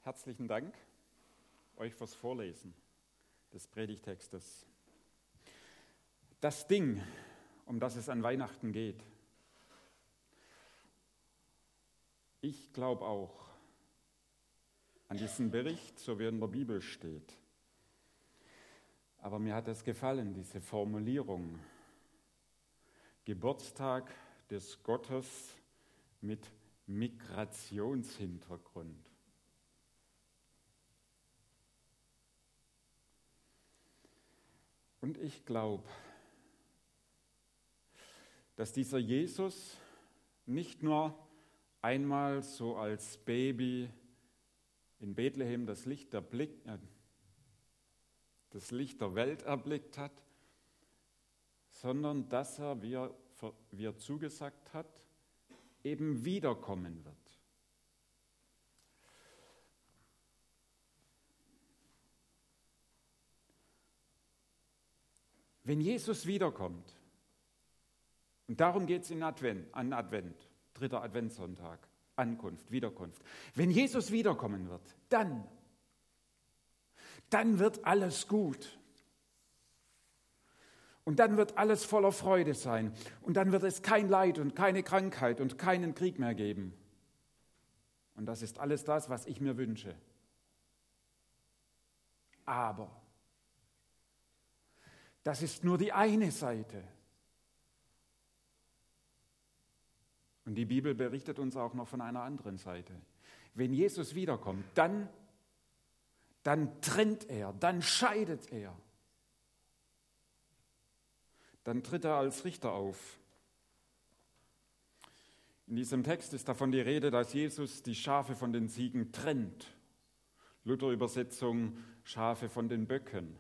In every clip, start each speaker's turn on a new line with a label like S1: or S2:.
S1: Herzlichen Dank euch fürs Vorlesen des Predigtextes. Das Ding, um das es an Weihnachten geht. Ich glaube auch an diesen Bericht, so wie er in der Bibel steht. Aber mir hat es gefallen, diese Formulierung. Geburtstag des Gottes mit Migrationshintergrund. Und ich glaube, dass dieser Jesus nicht nur einmal so als Baby in Bethlehem das Licht der Welt erblickt hat, sondern dass er, wie er zugesagt hat, eben wiederkommen wird. Wenn Jesus wiederkommt, und darum geht es an Advent, 3. Adventssonntag, Ankunft, Wiederkunft. Wenn Jesus wiederkommen wird, dann wird alles gut. Und dann wird alles voller Freude sein. Und dann wird es kein Leid und keine Krankheit und keinen Krieg mehr geben. Und das ist alles das, was ich mir wünsche. Aber das ist nur die eine Seite. Und die Bibel berichtet uns auch noch von einer anderen Seite. Wenn Jesus wiederkommt, dann trennt er, dann scheidet er. Dann tritt er als Richter auf. In diesem Text ist davon die Rede, dass Jesus die Schafe von den Ziegen trennt. Luther-Übersetzung, Schafe von den Böcken.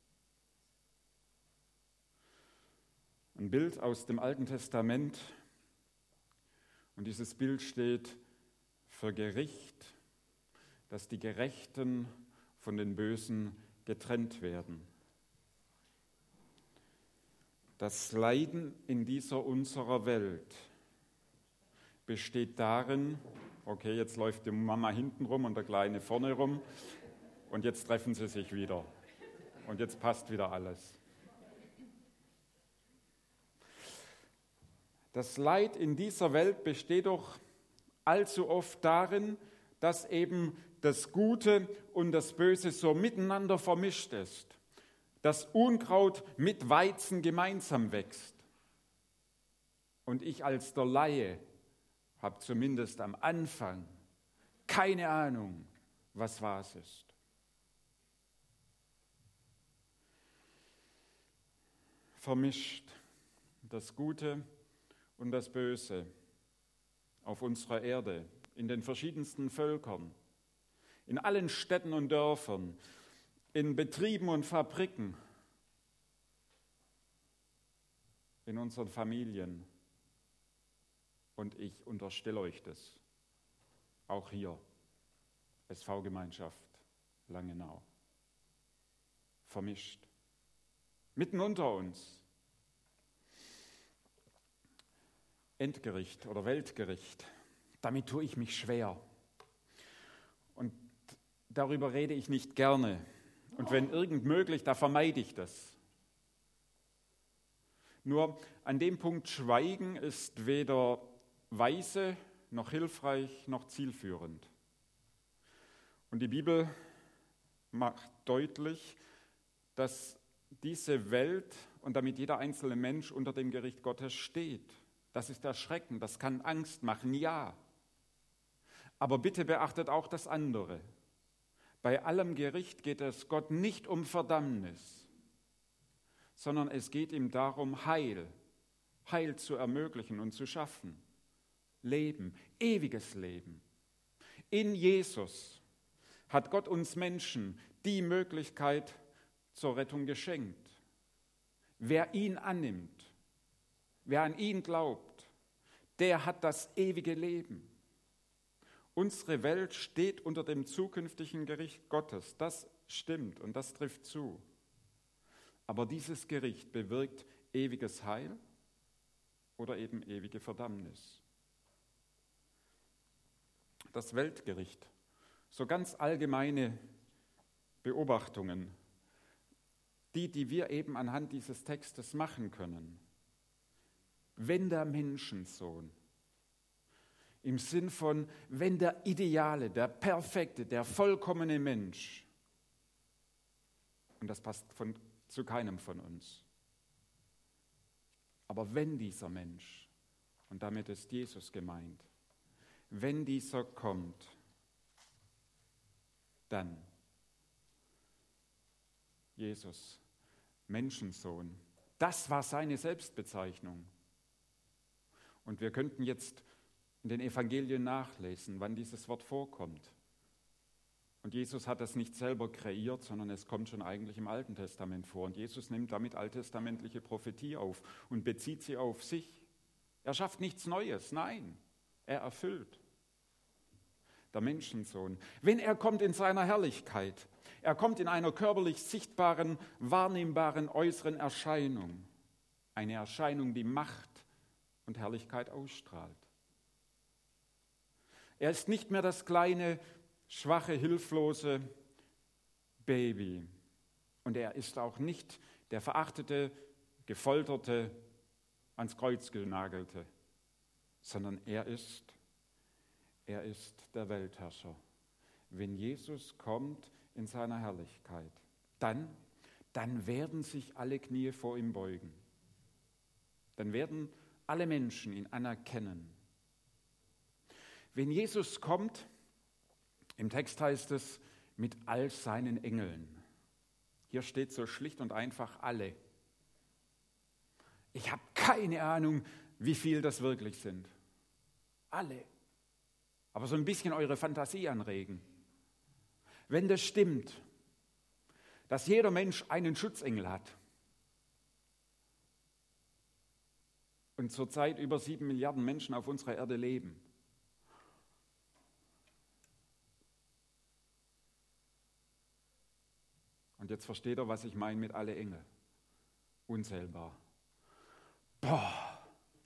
S1: Ein Bild aus dem Alten Testament. Und dieses Bild steht für Gericht, dass die Gerechten von den Bösen getrennt werden. Das Leiden in dieser unserer Welt besteht darin, okay, jetzt läuft die Mama hinten rum und der Kleine vorne rum und jetzt treffen sie sich wieder und jetzt passt wieder alles. Das Leid in dieser Welt besteht doch allzu oft darin, dass eben das Gute und das Böse so miteinander vermischt ist. Das Unkraut mit Weizen gemeinsam wächst. Und ich als der Laie habe zumindest am Anfang keine Ahnung, was was ist. Vermischt das Gute und das Böse auf unserer Erde, in den verschiedensten Völkern, in allen Städten und Dörfern, in Betrieben und Fabriken, in unseren Familien. Und ich unterstelle euch das, auch hier, SV-Gemeinschaft Langenau, vermischt, mitten unter uns. Endgericht oder Weltgericht, damit tue ich mich schwer. Und darüber rede ich nicht gerne. Und wenn irgend möglich, da vermeide ich das. Nur an dem Punkt Schweigen ist weder weise, noch hilfreich, noch zielführend. Und die Bibel macht deutlich, dass diese Welt und damit jeder einzelne Mensch unter dem Gericht Gottes steht. Das ist erschreckend, das kann Angst machen, ja. Aber bitte beachtet auch das andere. Bei allem Gericht geht es Gott nicht um Verdammnis, sondern es geht ihm darum, Heil zu ermöglichen und zu schaffen. Leben, ewiges Leben. In Jesus hat Gott uns Menschen die Möglichkeit zur Rettung geschenkt. Wer ihn annimmt, wer an ihn glaubt, der hat das ewige Leben. Unsere Welt steht unter dem zukünftigen Gericht Gottes. Das stimmt und das trifft zu. Aber dieses Gericht bewirkt ewiges Heil oder eben ewige Verdammnis. Das Weltgericht so ganz allgemeine Beobachtungen, die wir eben anhand dieses Textes machen können. Wenn der Menschensohn, im Sinn von, wenn der ideale, der perfekte, der vollkommene Mensch, und das passt zu keinem von uns, aber wenn dieser Mensch, und damit ist Jesus gemeint, wenn dieser kommt, dann Jesus, Menschensohn, das war seine Selbstbezeichnung. Und wir könnten jetzt in den Evangelien nachlesen, wann dieses Wort vorkommt. Und Jesus hat das nicht selber kreiert, sondern es kommt schon eigentlich im Alten Testament vor. Und Jesus nimmt damit alttestamentliche Prophetie auf und bezieht sie auf sich. Er schafft nichts Neues, nein, er erfüllt. Der Menschensohn, wenn er kommt in seiner Herrlichkeit, er kommt in einer körperlich sichtbaren, wahrnehmbaren äußeren Erscheinung. Eine Erscheinung, die Macht und Herrlichkeit ausstrahlt. Er ist nicht mehr das kleine, schwache, hilflose Baby. Und er ist auch nicht der verachtete, gefolterte, ans Kreuz genagelte, sondern er ist der Weltherrscher. Wenn Jesus kommt in seiner Herrlichkeit, dann werden sich alle Knie vor ihm beugen. Dann werden alle Menschen ihn anerkennen. Wenn Jesus kommt, im Text heißt es, mit all seinen Engeln. Hier steht so schlicht und einfach alle. Ich habe keine Ahnung, wie viel das wirklich sind. Alle. Aber so ein bisschen eure Fantasie anregen. Wenn das stimmt, dass jeder Mensch einen Schutzengel hat und zurzeit über 7 Milliarden Menschen auf unserer Erde leben, und jetzt versteht ihr, was ich meine mit alle Engel. Unzählbar. Boah.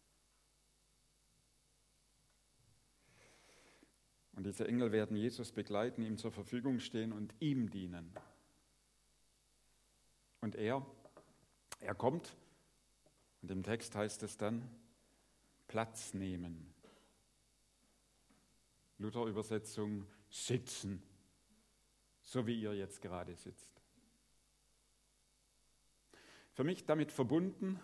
S1: Und diese Engel werden Jesus begleiten, ihm zur Verfügung stehen und ihm dienen. Und er kommt, und im Text heißt es dann, Platz nehmen. Luther-Übersetzung, sitzen, so wie ihr jetzt gerade sitzt. Für mich damit verbunden,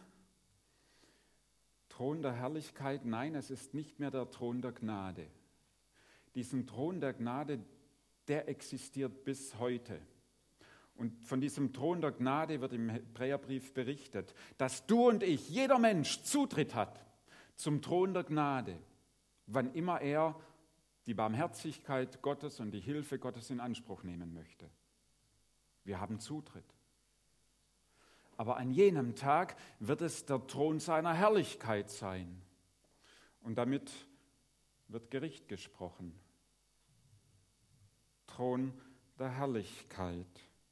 S1: Thron der Herrlichkeit, nein, es ist nicht mehr der Thron der Gnade. Diesen Thron der Gnade, der existiert bis heute. Und von diesem Thron der Gnade wird im Hebräerbrief berichtet, dass du und ich, jeder Mensch, Zutritt hat zum Thron der Gnade, wann immer er die Barmherzigkeit Gottes und die Hilfe Gottes in Anspruch nehmen möchte. Wir haben Zutritt. Aber an jenem Tag wird es der Thron seiner Herrlichkeit sein. Und damit wird Gericht gesprochen. Thron der Herrlichkeit.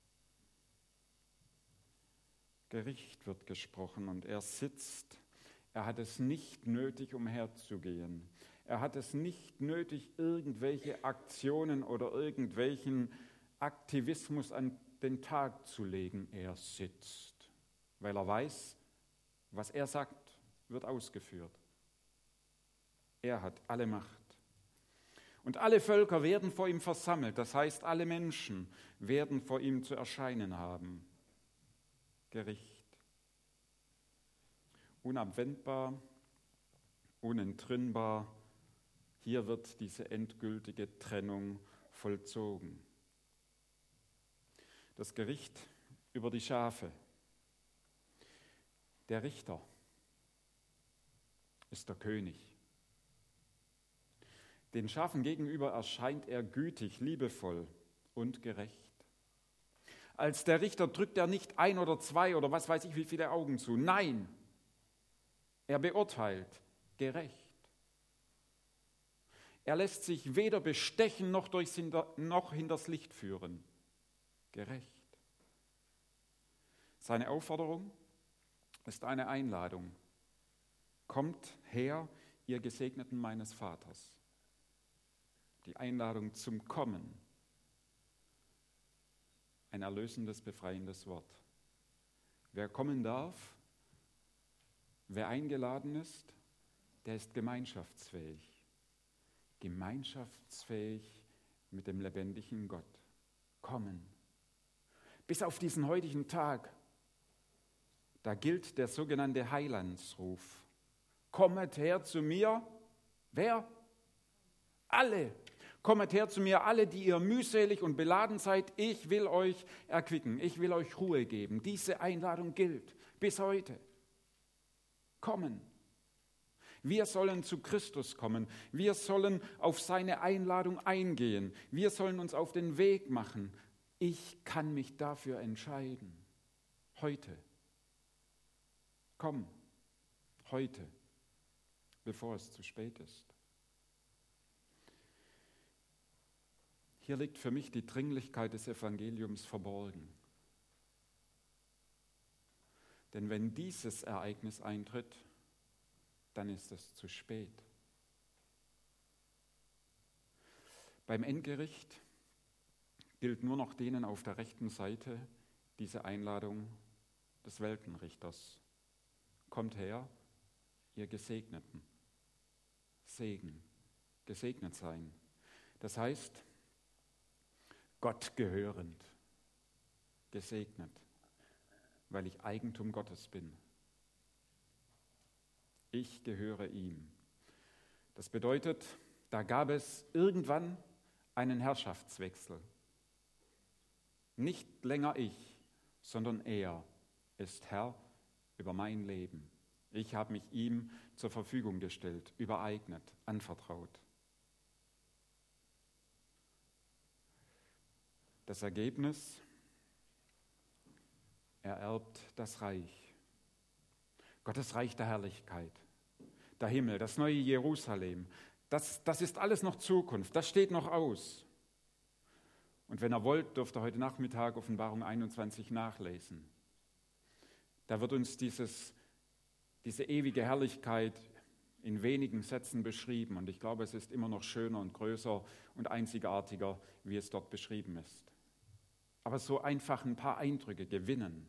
S1: Gericht wird gesprochen und er sitzt. Er hat es nicht nötig, umherzugehen. Er hat es nicht nötig, irgendwelche Aktionen oder irgendwelchen Aktivismus an den Tag zu legen. Er sitzt. Weil er weiß, was er sagt, wird ausgeführt. Er hat alle Macht. Und alle Völker werden vor ihm versammelt, das heißt, alle Menschen werden vor ihm zu erscheinen haben. Gericht. Unabwendbar, unentrinnbar, hier wird diese endgültige Trennung vollzogen. Das Gericht über die Schafe. Der Richter ist der König. Den Schafen gegenüber erscheint er gütig, liebevoll und gerecht. Als der Richter drückt er nicht 1 oder 2 oder was weiß ich wie viele Augen zu. Nein, er beurteilt gerecht. Er lässt sich weder bestechen noch hinters Licht führen. Gerecht. Seine Aufforderung ist eine Einladung. Kommt her, ihr Gesegneten meines Vaters. Die Einladung zum Kommen ein erlösendes, befreiendes Wort. Wer kommen darf, wer eingeladen ist, der ist gemeinschaftsfähig. Gemeinschaftsfähig mit dem lebendigen Gott. Kommen. Bis auf diesen heutigen Tag, da gilt der sogenannte Heilandsruf. Kommet her zu mir. Wer? Alle. Kommet her zu mir, alle, die ihr mühselig und beladen seid. Ich will euch erquicken. Ich will euch Ruhe geben. Diese Einladung gilt bis heute. Kommen. Wir sollen zu Christus kommen. Wir sollen auf seine Einladung eingehen. Wir sollen uns auf den Weg machen. Ich kann mich dafür entscheiden. Heute. Komm. Heute. Bevor es zu spät ist. Hier liegt für mich die Dringlichkeit des Evangeliums verborgen. Denn wenn dieses Ereignis eintritt, dann ist es zu spät. Beim Endgericht gilt nur noch denen auf der rechten Seite diese Einladung des Weltenrichters. Kommt her, ihr Gesegneten. Segen, gesegnet sein. Das heißt, Gott gehörend, gesegnet, weil ich Eigentum Gottes bin. Ich gehöre ihm. Das bedeutet, da gab es irgendwann einen Herrschaftswechsel. Nicht länger ich, sondern er ist Herr über mein Leben. Ich habe mich ihm zur Verfügung gestellt, übereignet, anvertraut. Das Ergebnis, er erbt das Reich. Gottes Reich der Herrlichkeit, der Himmel, das neue Jerusalem. Das ist alles noch Zukunft, das steht noch aus. Und wenn ihr wollt, dürft ihr heute Nachmittag Offenbarung 21 nachlesen. Da wird uns diese ewige Herrlichkeit in wenigen Sätzen beschrieben. Und ich glaube, es ist immer noch schöner und größer und einzigartiger, wie es dort beschrieben ist. Aber so einfach ein paar Eindrücke gewinnen.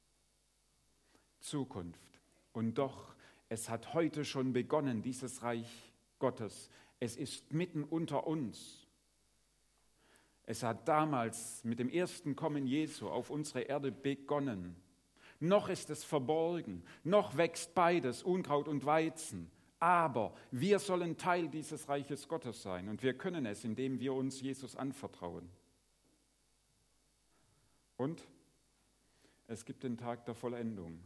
S1: Zukunft. Und doch, es hat heute schon begonnen, dieses Reich Gottes. Es ist mitten unter uns. Es hat damals mit dem ersten Kommen Jesu auf unsere Erde begonnen. Noch ist es verborgen, noch wächst beides, Unkraut und Weizen. Aber wir sollen Teil dieses Reiches Gottes sein und wir können es, indem wir uns Jesus anvertrauen. Und es gibt den Tag der Vollendung.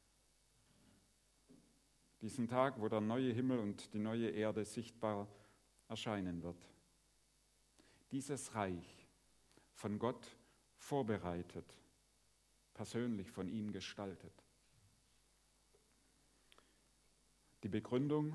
S1: Diesen Tag, wo der neue Himmel und die neue Erde sichtbar erscheinen wird. Dieses Reich von Gott vorbereitet, persönlich von ihm gestaltet. Die Begründung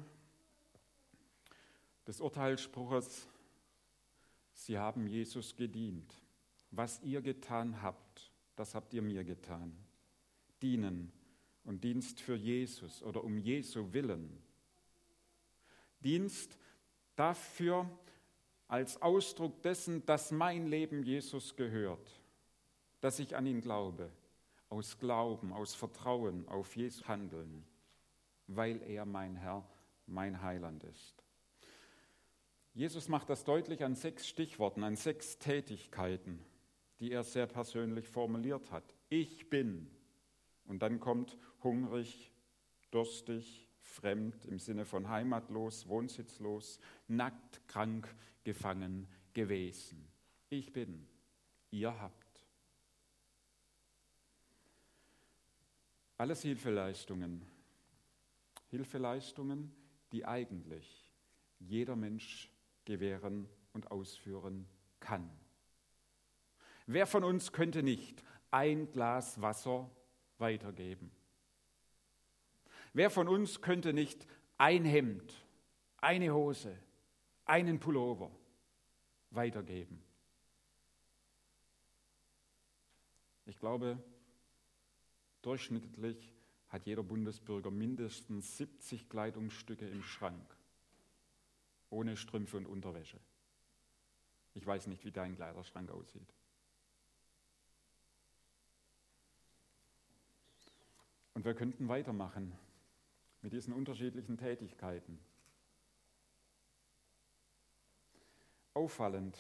S1: des Urteilsspruches: Sie haben Jesus gedient. Was ihr getan habt, das habt ihr mir getan. Dienen und Dienst für Jesus oder um Jesu willen. Dienst dafür als Ausdruck dessen, dass mein Leben Jesus gehört, dass ich an ihn glaube, aus Glauben, aus Vertrauen auf Jesu Handeln, weil er mein Herr, mein Heiland ist. Jesus macht das deutlich an 6 Stichworten, an 6 Tätigkeiten, die er sehr persönlich formuliert hat. Ich bin. Und dann kommt hungrig, durstig, fremd im Sinne von heimatlos, wohnsitzlos, nackt, krank, gefangen, gewesen. Ich bin. Ihr habt. Alles Hilfeleistungen, die eigentlich jeder Mensch gewähren und ausführen kann. Wer von uns könnte nicht ein Glas Wasser weitergeben? Wer von uns könnte nicht ein Hemd, eine Hose, einen Pullover weitergeben? Ich glaube, durchschnittlich hat jeder Bundesbürger mindestens 70 Kleidungsstücke im Schrank, ohne Strümpfe und Unterwäsche. Ich weiß nicht, wie dein Kleiderschrank aussieht. Und wir könnten weitermachen mit diesen unterschiedlichen Tätigkeiten. Auffallend.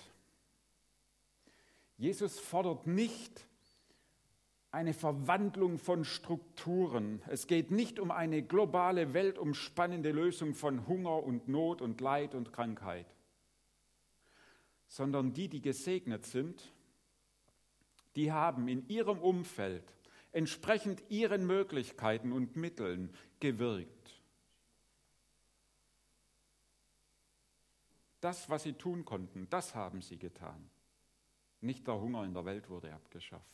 S1: Jesus fordert nicht eine Verwandlung von Strukturen. Es geht nicht um eine globale, weltumspannende Lösung von Hunger und Not und Leid und Krankheit, sondern die gesegnet sind, die haben in ihrem Umfeld entsprechend ihren Möglichkeiten und Mitteln gewirkt. Das, was sie tun konnten, das haben sie getan. Nicht der Hunger in der Welt wurde abgeschafft.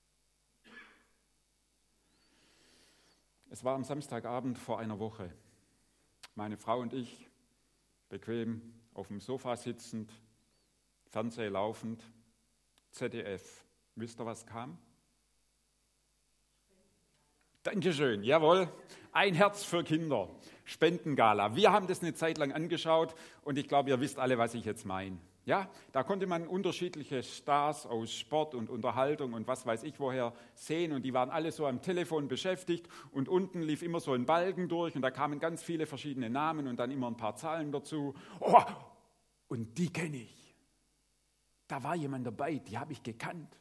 S1: Es war am Samstagabend vor einer Woche. Meine Frau und ich, bequem auf dem Sofa sitzend, Fernseher laufend, ZDF. Wisst ihr, was kam? Dankeschön, jawohl. Ein Herz für Kinder, Spendengala. Wir haben das eine Zeit lang angeschaut und ich glaube, ihr wisst alle, was ich jetzt meine. Ja, da konnte man unterschiedliche Stars aus Sport und Unterhaltung und was weiß ich woher sehen und die waren alle so am Telefon beschäftigt und unten lief immer so ein Balken durch und da kamen ganz viele verschiedene Namen und dann immer ein paar Zahlen dazu. Oh, und die kenne ich. Da war jemand dabei, die habe ich gekannt.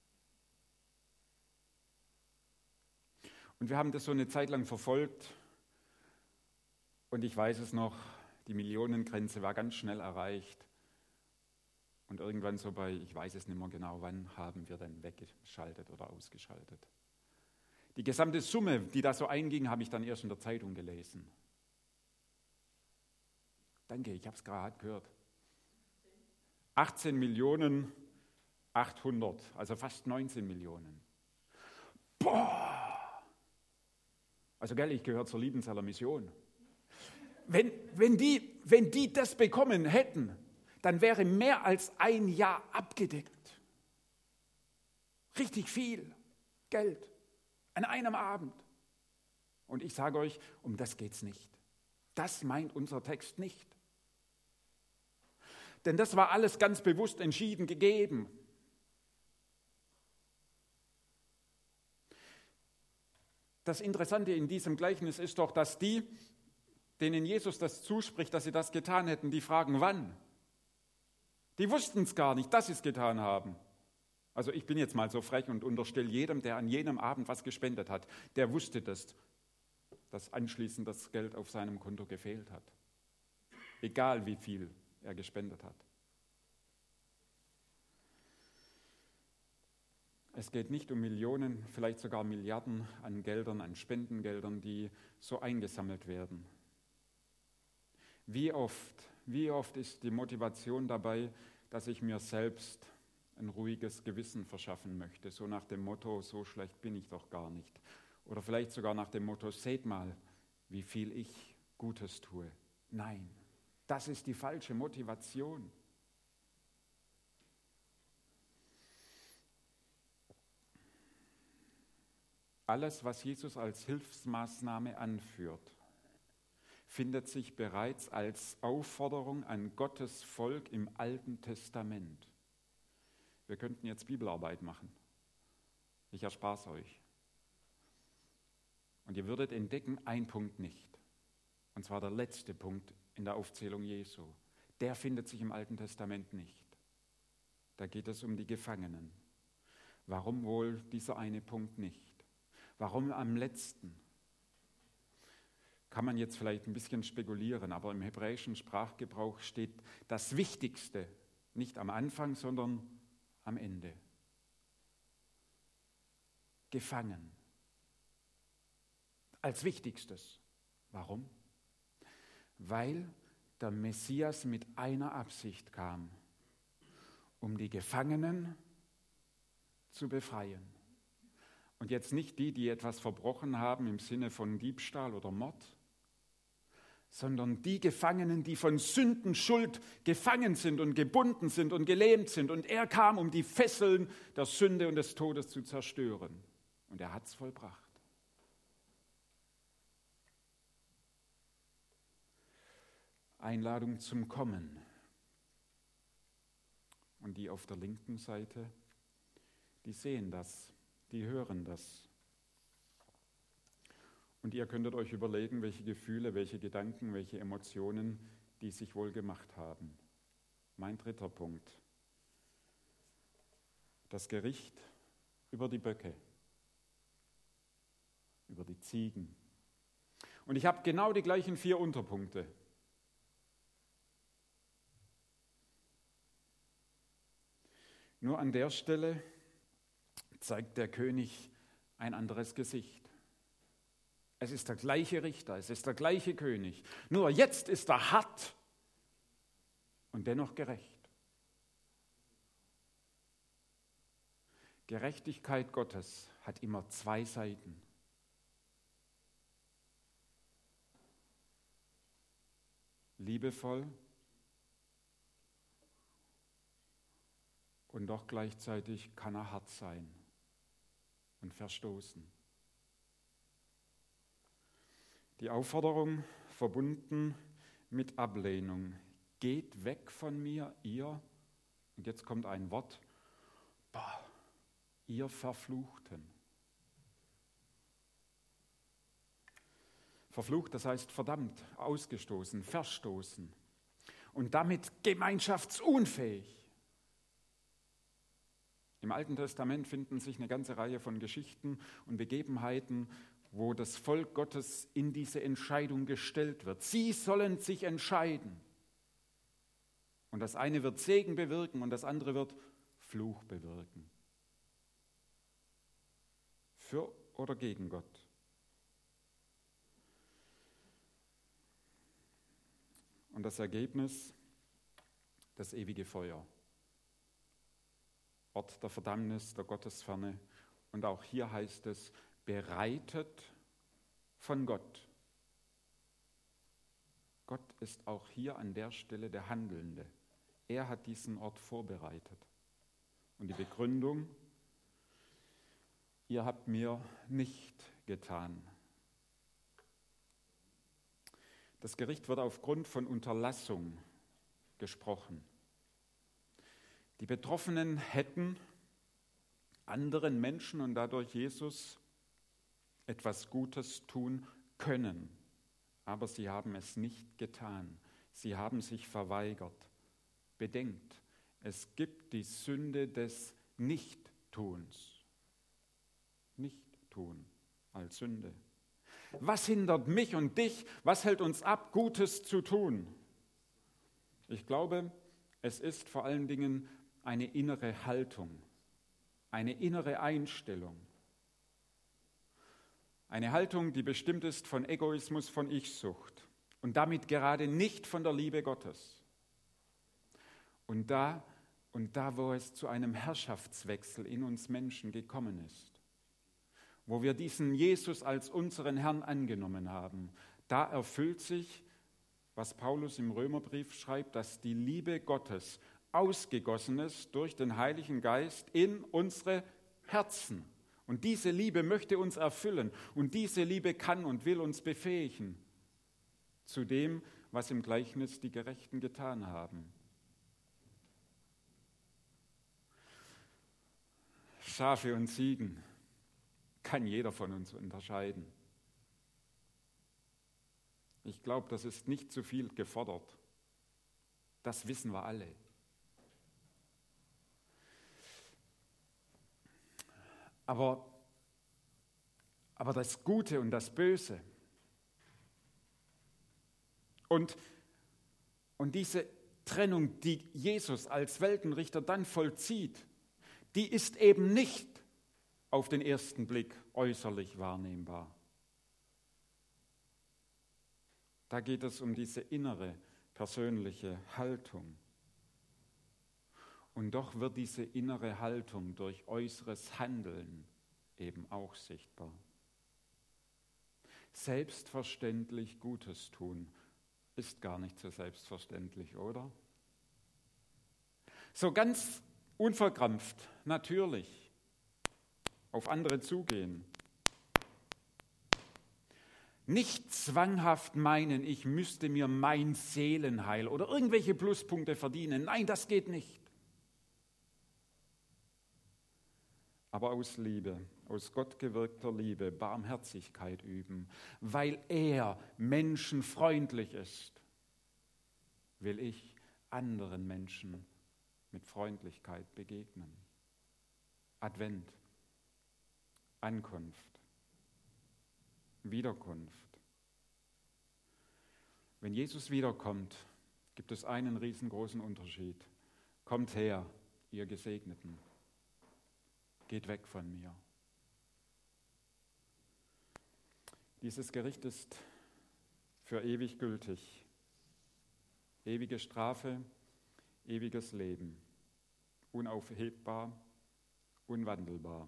S1: Und wir haben das so eine Zeit lang verfolgt und ich weiß es noch, die Millionengrenze war ganz schnell erreicht. Und irgendwann so bei, ich weiß es nicht mehr genau wann, haben wir dann weggeschaltet oder ausgeschaltet. Die gesamte Summe, die da so einging, habe ich dann erst in der Zeitung gelesen. Danke, ich habe es gerade gehört. 18.800.000, also fast 19 Millionen. Boah! Also gell, ich gehöre zur Liebenzeller Mission. Wenn die das bekommen hätten, dann wäre mehr als ein Jahr abgedeckt. Richtig viel Geld an einem Abend. Und ich sage euch, um das geht es nicht. Das meint unser Text nicht. Denn das war alles ganz bewusst entschieden gegeben. Das Interessante in diesem Gleichnis ist doch, dass die, denen Jesus das zuspricht, dass sie das getan hätten, die fragen, wann? Die wussten es gar nicht, dass sie es getan haben. Also ich bin jetzt mal so frech und unterstelle jedem, der an jenem Abend was gespendet hat, der wusste das, dass anschließend das Geld auf seinem Konto gefehlt hat. Egal wie viel er gespendet hat. Es geht nicht um Millionen, vielleicht sogar Milliarden an Geldern, an Spendengeldern, die so eingesammelt werden. Wie oft ist die Motivation dabei, dass ich mir selbst ein ruhiges Gewissen verschaffen möchte, so nach dem Motto, so schlecht bin ich doch gar nicht. Oder vielleicht sogar nach dem Motto, seht mal, wie viel ich Gutes tue. Nein, das ist die falsche Motivation. Alles, was Jesus als Hilfsmaßnahme anführt, findet sich bereits als Aufforderung an Gottes Volk im Alten Testament. Wir könnten jetzt Bibelarbeit machen. Ich erspare es euch. Und ihr würdet entdecken, ein Punkt nicht. Und zwar der letzte Punkt in der Aufzählung Jesu. Der findet sich im Alten Testament nicht. Da geht es um die Gefangenen. Warum wohl dieser eine Punkt nicht? Warum am letzten? Kann man jetzt vielleicht ein bisschen spekulieren, aber im hebräischen Sprachgebrauch steht das Wichtigste nicht am Anfang, sondern am Ende. Gefangen. Als Wichtigstes. Warum? Weil der Messias mit einer Absicht kam, um die Gefangenen zu befreien. Und jetzt nicht die etwas verbrochen haben im Sinne von Diebstahl oder Mord, sondern die Gefangenen, die von Sündenschuld gefangen sind und gebunden sind und gelähmt sind. Und er kam, um die Fesseln der Sünde und des Todes zu zerstören. Und er hat es vollbracht. Einladung zum Kommen. Und die auf der linken Seite, die sehen das, die hören das. Und ihr könntet euch überlegen, welche Gefühle, welche Gedanken, welche Emotionen die sich wohl gemacht haben. Mein dritter Punkt. Das Gericht über die Böcke, über die Ziegen. Und ich habe genau die gleichen 4 Unterpunkte. Nur an der Stelle zeigt der König ein anderes Gesicht. Es ist der gleiche Richter, es ist der gleiche König. Nur jetzt ist er hart und dennoch gerecht. Gerechtigkeit Gottes hat immer 2 Seiten. Liebevoll und doch gleichzeitig kann er hart sein und verstoßen. Die Aufforderung verbunden mit Ablehnung. Geht weg von mir, ihr, und jetzt kommt ein Wort, ihr Verfluchten. Verflucht, das heißt verdammt, ausgestoßen, verstoßen und damit gemeinschaftsunfähig. Im Alten Testament finden sich eine ganze Reihe von Geschichten und Begebenheiten, wo das Volk Gottes in diese Entscheidung gestellt wird. Sie sollen sich entscheiden. Und das eine wird Segen bewirken und das andere wird Fluch bewirken. Für oder gegen Gott. Und das Ergebnis, das ewige Feuer. Ort der Verdammnis, der Gottesferne. Und auch hier heißt es, bereitet von Gott. Gott ist auch hier an der Stelle der Handelnde. Er hat diesen Ort vorbereitet. Und die Begründung, ihr habt mir nicht getan. Das Gericht wird aufgrund von Unterlassung gesprochen. Die Betroffenen hätten anderen Menschen und dadurch Jesus etwas Gutes tun können, aber sie haben es nicht getan. Sie haben sich verweigert. Bedenkt, es gibt die Sünde des Nichttuns. Nicht-Tun als Sünde. Was hindert mich und dich? Was hält uns ab, Gutes zu tun? Ich glaube, es ist vor allen Dingen eine innere Haltung, eine innere Einstellung. Eine Haltung, die bestimmt ist von Egoismus, von Ich-Sucht und damit gerade nicht von der Liebe Gottes. Und da, wo es zu einem Herrschaftswechsel in uns Menschen gekommen ist, wo wir diesen Jesus als unseren Herrn angenommen haben, da erfüllt sich, was Paulus im Römerbrief schreibt, dass die Liebe Gottes ausgegossen ist durch den Heiligen Geist in unsere Herzen. Und diese Liebe möchte uns erfüllen und diese Liebe kann und will uns befähigen zu dem, was im Gleichnis die Gerechten getan haben. Schafe und Ziegen kann jeder von uns unterscheiden. Ich glaube, das ist nicht zu viel gefordert. Das wissen wir alle. Aber das Gute und das Böse und diese Trennung, die Jesus als Weltenrichter dann vollzieht, die ist eben nicht auf den ersten Blick äußerlich wahrnehmbar. Da geht es um diese innere, persönliche Haltung. Und doch wird diese innere Haltung durch äußeres Handeln eben auch sichtbar. Selbstverständlich Gutes tun ist gar nicht so selbstverständlich, oder? So ganz unverkrampft, natürlich, auf andere zugehen. Nicht zwanghaft meinen, ich müsste mir mein Seelenheil oder irgendwelche Pluspunkte verdienen. Nein, das geht nicht. aber aus Liebe, aus Gott gewirkter Liebe, Barmherzigkeit üben. Weil er menschenfreundlich ist, will ich anderen Menschen mit Freundlichkeit begegnen. Advent, Ankunft, Wiederkunft. Wenn Jesus wiederkommt, gibt es einen riesengroßen Unterschied. Kommt her, ihr Gesegneten. Geht weg von mir. Dieses Gericht ist für ewig gültig. Ewige Strafe, ewiges Leben. Unaufhebbar, unwandelbar.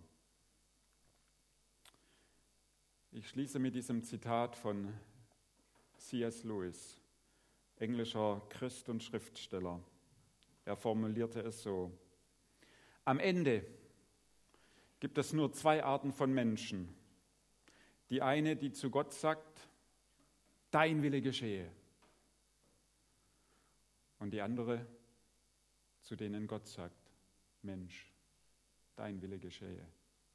S1: Ich schließe mit diesem Zitat von C.S. Lewis, englischer Christ und Schriftsteller. Er formulierte es so: Am Ende gibt es nur zwei Arten von Menschen. Die eine, die zu Gott sagt, dein Wille geschehe. Und die andere, zu denen Gott sagt, Mensch, dein Wille geschehe.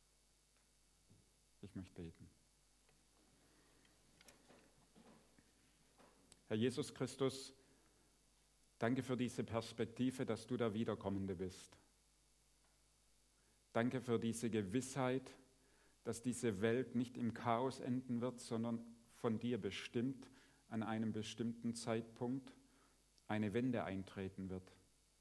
S1: Ich möchte beten. Herr Jesus Christus, danke für diese Perspektive, dass du der Wiederkommende bist. Danke für diese Gewissheit, dass diese Welt nicht im Chaos enden wird, sondern von dir bestimmt an einem bestimmten Zeitpunkt eine Wende eintreten wird.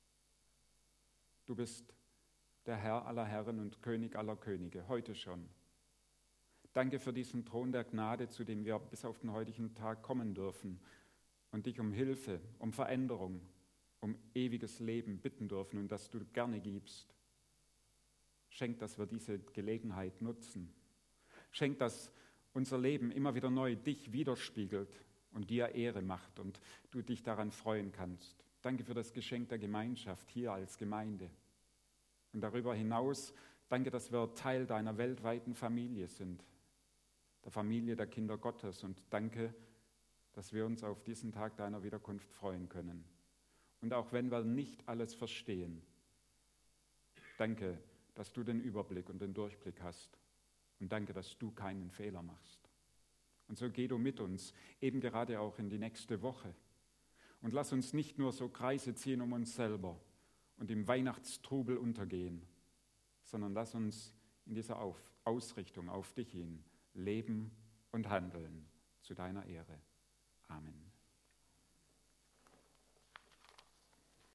S1: Du bist der Herr aller Herren und König aller Könige, heute schon. Danke für diesen Thron der Gnade, zu dem wir bis auf den heutigen Tag kommen dürfen und dich um Hilfe, um Veränderung, um ewiges Leben bitten dürfen und dass du gerne gibst. Schenk, dass wir diese Gelegenheit nutzen. Schenk, dass unser Leben immer wieder neu dich widerspiegelt und dir Ehre macht und du dich daran freuen kannst. Danke für das Geschenk der Gemeinschaft hier als Gemeinde. Und darüber hinaus, danke, dass wir Teil deiner weltweiten Familie sind, der Familie der Kinder Gottes. Und danke, dass wir uns auf diesen Tag deiner Wiederkunft freuen können. Und auch wenn wir nicht alles verstehen, danke, dass du den Überblick und den Durchblick hast. Und danke, dass du keinen Fehler machst. Und so geh du mit uns, eben gerade auch in die nächste Woche. Und lass uns nicht nur so Kreise ziehen um uns selber und im Weihnachtstrubel untergehen, sondern lass uns in dieser Ausrichtung auf dich hin leben und handeln zu deiner Ehre.